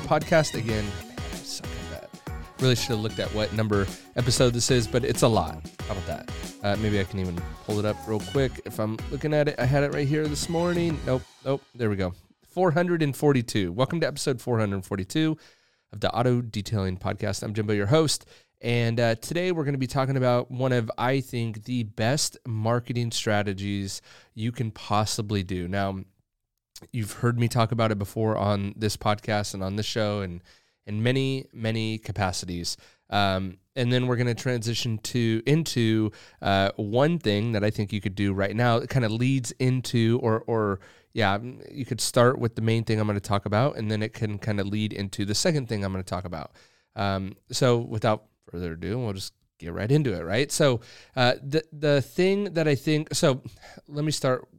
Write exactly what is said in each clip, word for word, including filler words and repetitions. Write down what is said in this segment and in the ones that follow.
podcast. Again, I suck at that. Really should have looked at what number episode this is, but it's a lot. How about that? Uh, maybe I can even pull it up real quick. If I'm looking at it, I had it right here this morning. Nope, nope, there we go. four hundred forty-two. Welcome to episode four hundred forty-two of the Auto Detailing Podcast. I'm Jimbo, your host, and uh, today we're going to be talking about one of, I think, the best marketing strategies you can possibly do. Now, you've heard me talk about it before on this podcast and on this show and in many, many capacities. Um, and then we're going to transition to into uh, one thing that I think you could do right now. It kind of leads into, or, or yeah, you could start with the main thing I'm going to talk about, and then it can kind of lead into the second thing I'm going to talk about. Um, so without further ado, we'll just get right into it, right? So uh, the the thing that I think, so let me start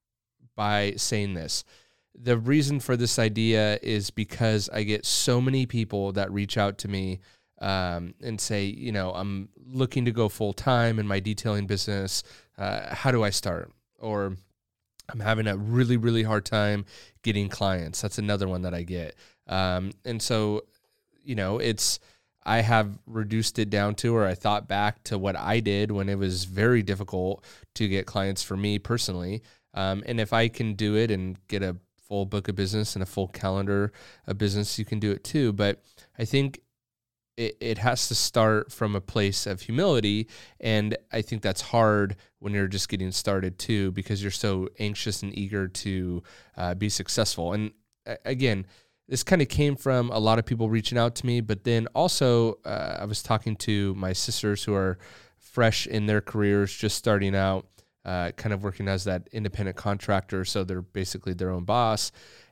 by saying this. The reason for this idea is because I get so many people that reach out to me um, and say, you know, I'm looking to go full time in my detailing business. Uh, how do I start? Or I'm having a really, really hard time getting clients. That's another one that I get. Um, and so, you know, it's, I have reduced it down to, or I thought back to what I did when it was very difficult to get clients for me personally. Um, and if I can do it and get a full book of business and a full calendar of business, you can do it too. But I think it, it has to start from a place of humility. And I think that's hard when you're just getting started too, because you're so anxious and eager to uh, be successful. And uh, again, this kind of came from a lot of people reaching out to me, but then also uh, I was talking to my sisters who are fresh in their careers, just starting out, uh, kind of working as that independent contractor. So they're basically their own boss.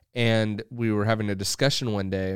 And we were having a discussion one day,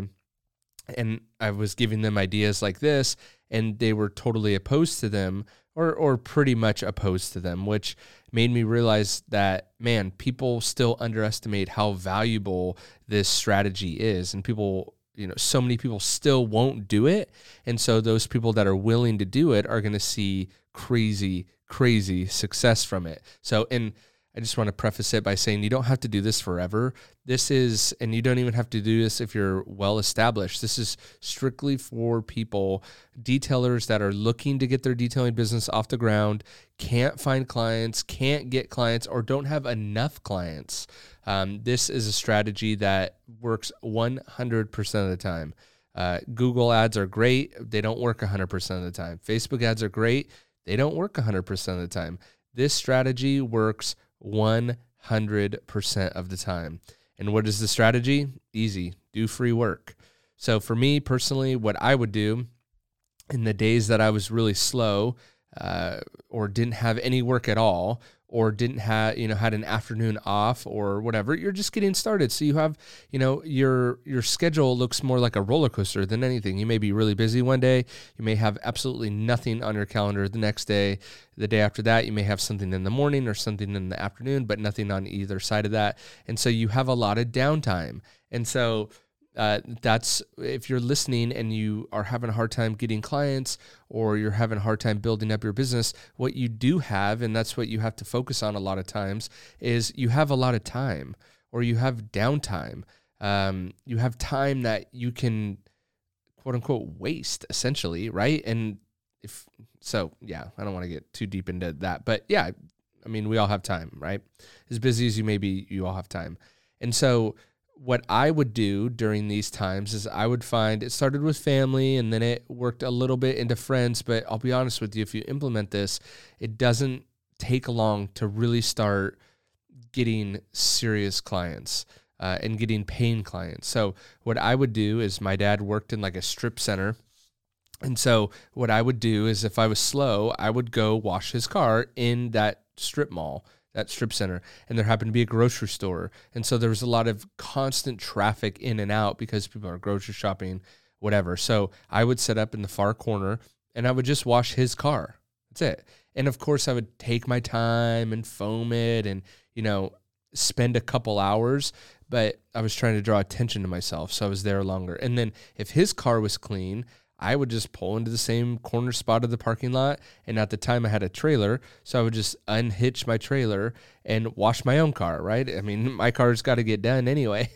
and I was giving them ideas like this, and they were totally opposed to them, or or pretty much opposed to them, which made me realize that, man, people still underestimate how valuable this strategy is. And people, you know, so many people still won't do it. And so those people that are willing to do it are going to see crazy, crazy success from it. So, and I just want to preface it by saying you don't have to do this forever. This is, and you don't even have to do this if you're well established. This is strictly for people, detailers that are looking to get their detailing business off the ground, can't find clients, can't get clients, or don't have enough clients. Um, this is a strategy that works one hundred percent of the time. Uh, Google ads are great. They don't work one hundred percent of the time. Facebook ads are great. They don't work one hundred percent of the time. This strategy works one hundred percent of the time. And what is the strategy? Easy. Do free work. So for me personally, what I would do in the days that I was really slow uh, or didn't have any work at all, or didn't have, you know, had an afternoon off or whatever, you're just getting started. So you have, you know, your your schedule looks more like a roller coaster than anything. You may be really busy one day. You may have absolutely nothing on your calendar the next day. The day after that, you may have something in the morning or something in the afternoon, but nothing on either side of that. And so you have a lot of downtime. And so Uh, that's, if you're listening and you are having a hard time getting clients, or you're having a hard time building up your business, what you do have, and that's what you have to focus on a lot of times, is you have a lot of time, or you have downtime. Um, you have time that you can, quote unquote, waste, essentially, right? And if so, yeah, I don't want to get too deep into that, but yeah, I mean, we all have time, right? As busy as you may be, you all have time. And so what I would do during these times is I would find, it started with family and then it worked a little bit into friends, but I'll be honest with you, if you implement this, it doesn't take long to really start getting serious clients uh, and getting paying clients. So what I would do is, my dad worked in like a strip center. And so what I would do is, if I was slow, I would go wash his car in that strip mall, that strip center, and there happened to be a grocery store. And so there was a lot of constant traffic in and out because people are grocery shopping, whatever. So I would set up in the far corner and I would just wash his car. That's it. And of course I would take my time and foam it and, you know, spend a couple hours, but I was trying to draw attention to myself. So I was there longer. And then if his car was clean, I would just pull into the same corner spot of the parking lot. And at the time I had a trailer, so I would just unhitch my trailer and wash my own car, right? I mean, my car's got to get done anyway.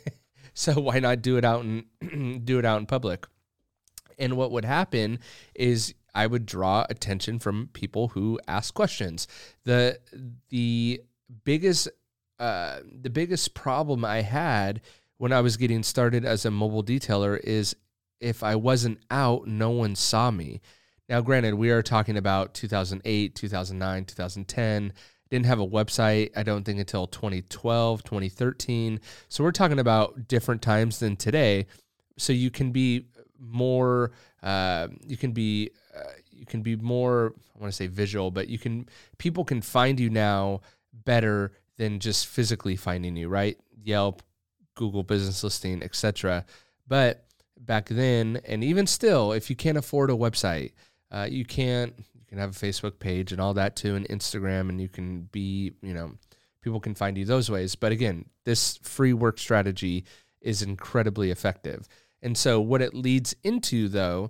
So why not do it out in do it out in public? And what would happen is I would draw attention from people who ask questions. The the biggest uh, the biggest problem I had when I was getting started as a mobile detailer is if I wasn't out, no one saw me. Now, granted, we are talking about two thousand eight, two thousand nine, two thousand ten. Didn't have a website, I don't think, until twenty twelve, twenty thirteen. So we're talking about different times than today. So you can be more, uh, you can be, uh, you can be more, I want to say visual, but you can, people can find you now better than just physically finding you, right? Yelp, Google Business Listing, et cetera. But back then, and even still, if you can't afford a website, uh, you can't, you can have a Facebook page and all that too, and Instagram, and you can be, you know, people can find you those ways. But again, this free work strategy is incredibly effective. And so what it leads into, though,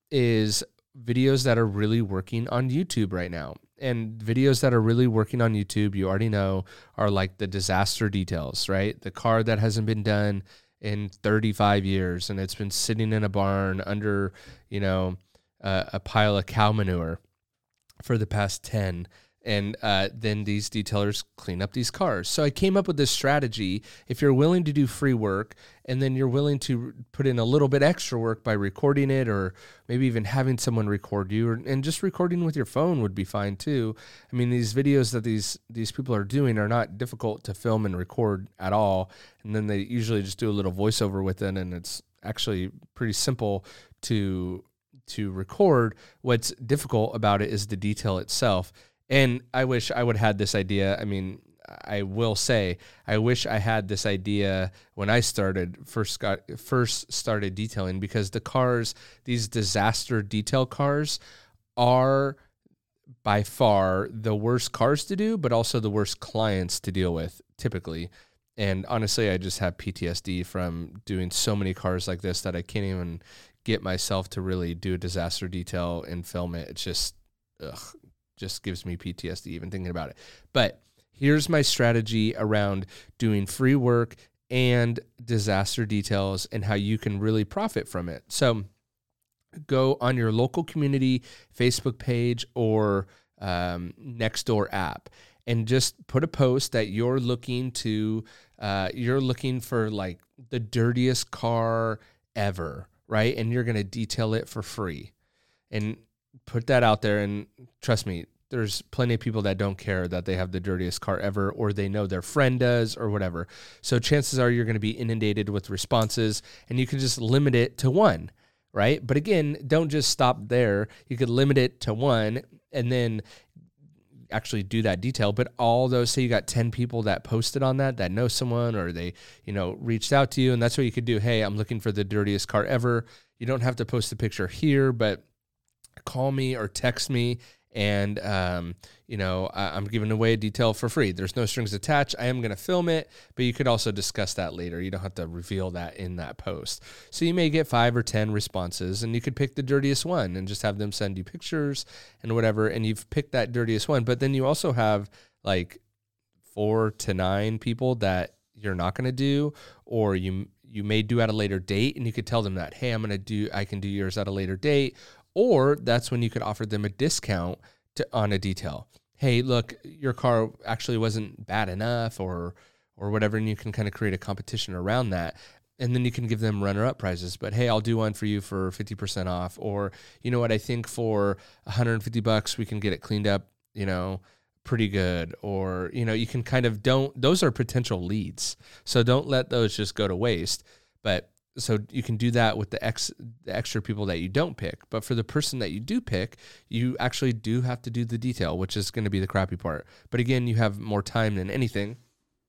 is videos that are really working on YouTube right now. And videos that are really working on YouTube, you already know, are like the disaster details, right? The car that hasn't been done in thirty-five years and it's been sitting in a barn under, you know, uh, a pile of cow manure for the past ten. And uh, then these detailers clean up these cars. So I came up with this strategy. If you're willing to do free work and then you're willing to put in a little bit extra work by recording it, or maybe even having someone record you, or, and just recording with your phone would be fine too. I mean, these videos that these these people are doing are not difficult to film and record at all. And then they usually just do a little voiceover with it, and it's actually pretty simple to to record. What's difficult about it is the detail itself. And I wish I would have had this idea. I mean, I will say, I wish I had this idea when I started, first got first started detailing, because the cars, these disaster detail cars, are by far the worst cars to do, but also the worst clients to deal with typically. And honestly, I just have P T S D from doing so many cars like this that I can't even get myself to really do a disaster detail and film it. It's just, ugh. Just gives me P T S D even thinking about it. But here's my strategy around doing free work and disaster details and how you can really profit from it. So go on your local community Facebook page or um, Nextdoor app and just put a post that you're looking to, uh, you're looking for like the dirtiest car ever, right? And you're going to detail it for free. And put that out there, and trust me, there's plenty of people that don't care that they have the dirtiest car ever, or they know their friend does, or whatever. So chances are you're going to be inundated with responses, and you can just limit it to one, right? But again, don't just stop there. You could limit it to one and then actually do that detail. But all those, say you got ten people that posted on that, that know someone, or they, you know, reached out to you, and that's what you could do. Hey, I'm looking for the dirtiest car ever. You don't have to post a picture here, but call me or text me, and, um, you know, I, I'm giving away a detail for free. There's no strings attached. I am going to film it, but you could also discuss that later. You don't have to reveal that in that post. So you may get five or ten responses, and you could pick the dirtiest one and just have them send you pictures and whatever, and you've picked that dirtiest one. But then you also have like four to nine people that you're not going to do, or you you may do at a later date, and you could tell them that, hey, I'm going to do, I can do yours at a later date. Or that's when you could offer them a discount to, on a detail. Hey, look, your car actually wasn't bad enough, or or whatever, and you can kind of create a competition around that. And then you can give them runner-up prizes. But hey, I'll do one for you for fifty percent off. Or, you know what, I think for one hundred fifty bucks we can get it cleaned up, you know, pretty good. Or, you know, you can kind of don't, those are potential leads. So don't let those just go to waste. But so you can do that with the, ex, the extra people that you don't pick. But for the person that you do pick, you actually do have to do the detail, which is going to be the crappy part. But again, you have more time than anything.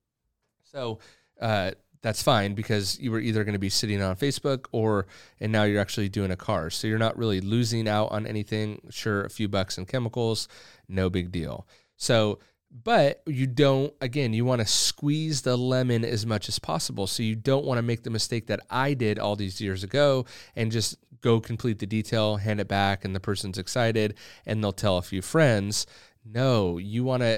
So uh, that's fine, because you were either going to be sitting on Facebook, or, and now you're actually doing a car. So you're not really losing out on anything. Sure, a few bucks in chemicals, no big deal. So, but you don't, again, you want to squeeze the lemon as much as possible. So you don't want to make the mistake that I did all these years ago and just go complete the detail, hand it back, and the person's excited, and they'll tell a few friends. No, you want to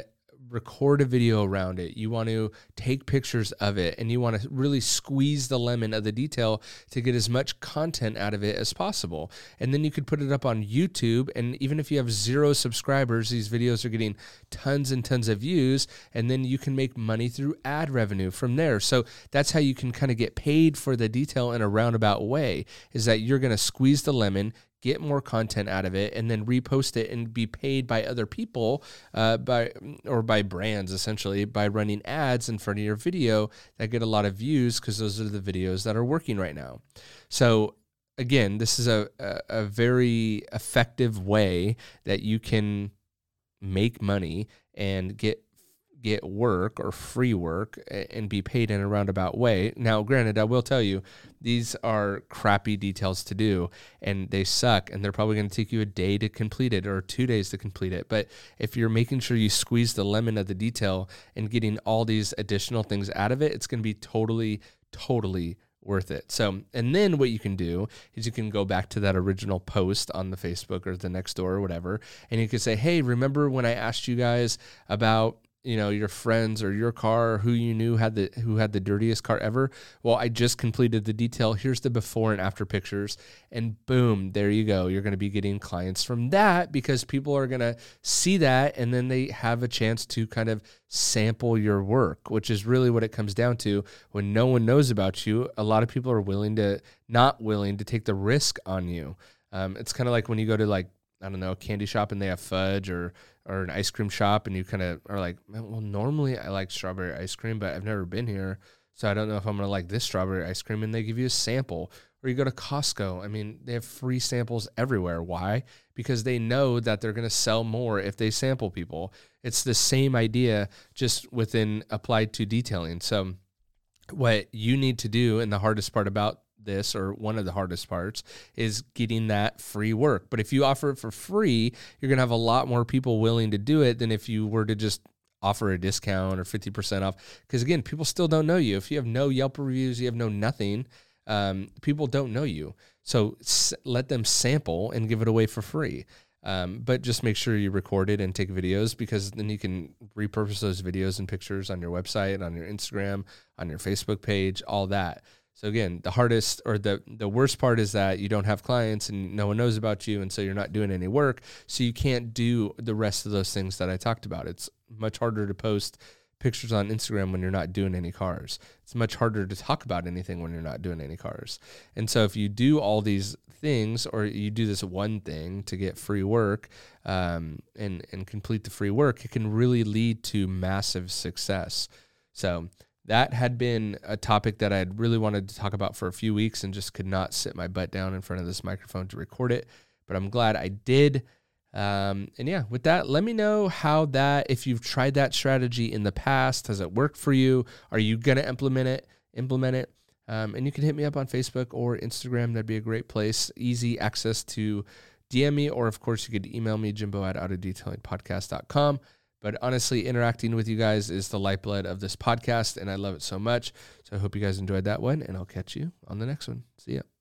record a video around it. You want to take pictures of it, and you want to really squeeze the lemon of the detail to get as much content out of it as possible. And then you could put it up on YouTube, and even if you have zero subscribers, these videos are getting tons and tons of views, and then you can make money through ad revenue from there. So that's how you can kind of get paid for the detail in a roundabout way, is that you're going to squeeze the lemon, get more content out of it, and then repost it and be paid by other people, uh, by or by brands, essentially, by running ads in front of your video that get a lot of views, because those are the videos that are working right now. So again, this is a, a, a very effective way that you can make money and get get work or free work and be paid in a roundabout way. Now, granted, I will tell you, these are crappy details to do, and they suck, and they're probably going to take you a day to complete it or two days to complete it. But if you're making sure you squeeze the lemon of the detail and getting all these additional things out of it, it's going to be totally, totally worth it. So, and then what you can do is you can go back to that original post on the Facebook or the Nextdoor or whatever, and you can say, hey, remember when I asked you guys about, you know, your friends or your car, or who you knew had the who had the dirtiest car ever? Well, I just completed the detail. Here's the before and after pictures, and boom, there you go. You're going to be getting clients from that, because people are going to see that, and then they have a chance to kind of sample your work, which is really what it comes down to. When no one knows about you, a lot of people are willing to not willing to take the risk on you. Um, it's kind of like when you go to, like, I don't know, a candy shop and they have fudge, or or an ice cream shop, and you kind of are like, well, normally I like strawberry ice cream, but I've never been here, so I don't know if I'm going to like this strawberry ice cream, and they give you a sample. Or you go to Costco. I mean, they have free samples everywhere. Why? Because they know that they're going to sell more if they sample people. It's the same idea, just within applied to detailing. So what you need to do, and the hardest part about this, or one of the hardest parts, is getting that free work. But if you offer it for free, you're going to have a lot more people willing to do it than if you were to just offer a discount or fifty percent off. Because again, people still don't know you. If you have no Yelp reviews, you have no nothing, um, people don't know you. So s- let them sample and give it away for free. Um, but just make sure you record it and take videos, because then you can repurpose those videos and pictures on your website, on your Instagram, on your Facebook page, all that. So again, the hardest, or the, the worst part, is that you don't have clients and no one knows about you, and so you're not doing any work, so you can't do the rest of those things that I talked about. It's much harder to post pictures on Instagram when you're not doing any cars. It's much harder to talk about anything when you're not doing any cars. And so if you do all these things, or you do this one thing to get free work, um, and, and complete the free work, it can really lead to massive success. So that had been a topic that I had really wanted to talk about for a few weeks, and just could not sit my butt down in front of this microphone to record it. But I'm glad I did. Um, and yeah, with that, let me know how that, if you've tried that strategy in the past, has it worked for you? Are you going to implement it? Implement it. Um, and you can hit me up on Facebook or Instagram. That'd be a great place. Easy access to D M me, or of course you could email me, Jimbo at auto detailing podcast dot com. But honestly, interacting with you guys is the lifeblood of this podcast, and I love it so much. So I hope you guys enjoyed that one, and I'll catch you on the next one. See ya.